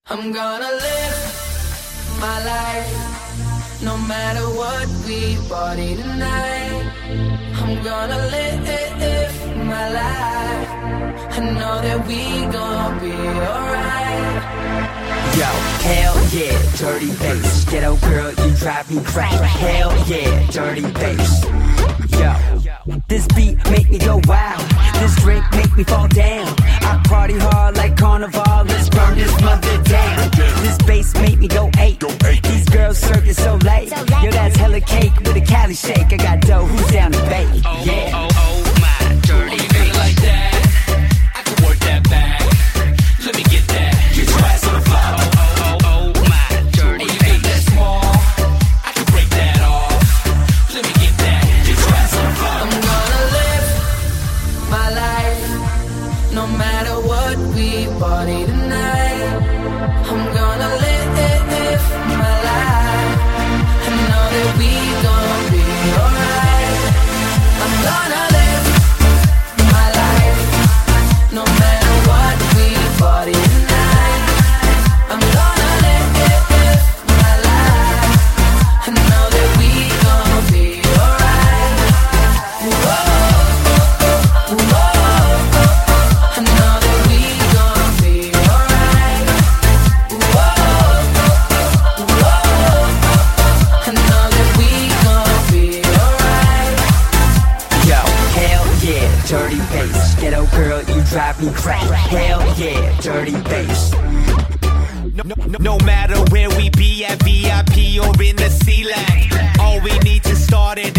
I'm gonna live my life, no matter what we party tonight. I'm gonna live my life, I know that we gon' be alright. Yo, hell yeah, dirty bass. Ghetto girl, you drive me crazy. Hell yeah, dirty bass. Yo, this beat make me go wild. This drink make me fall down. I party hard like carnival. Let's burn this mother down. This bass make me go eight. These girls circus so late. Yo, that's hella cake with a Cali shake. I got dough, who's down to bake? Yeah. Oh my, dirty bass like that. I can work that back. Let me get that. Get your ass on the floor. Oh my, dirty bass. That small, I can break that off. Let me get that. Get your ass on the floor. I'm gonna live my life, no matter what we party tonight. I'm gonna live my life, I know that we gon' be alright. I'm gonna live my life, no matter what we party tonight. I'm gonna live my life, I know that we gon' be alright. Whoa, whoa, I know that we gon' be alright. Whoa, I know that we gon' be alright. Yo, hell yeah, dirty bass. Ghetto girl, you drive me crazy. Hell yeah, dirty bass. No matter where we be at VIP or in the C-Lag, all we need to start it